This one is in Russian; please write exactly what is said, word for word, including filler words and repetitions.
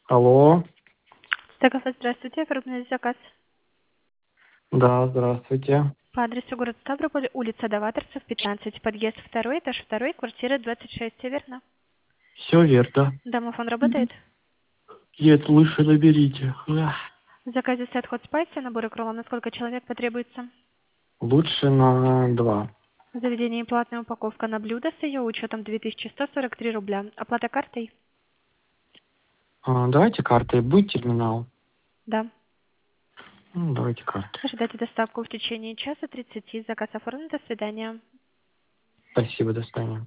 Алло. Стакафе, здравствуйте, оформляю заказ. Да, здравствуйте. По адресу город Ставрополь, улица Даваторцев, пятнадцать, подъезд второй, этаж второй, квартира двадцать шесть, все верно? Все верно. Домофон работает? Нет, лучше наберите. Ах. В заказе сет Hot Spice, наборы кролла, на сколько человек потребуется? Лучше на два. В заведении платная упаковка на блюдо с ее учетом две тысячи сто сорок три рубля. Оплата картой? А, давайте картой. Будет терминал? Да. Ну, давайте картой. Ожидайте доставку в течение часа тридцати. Заказ оформлен. До свидания. Спасибо, до свидания.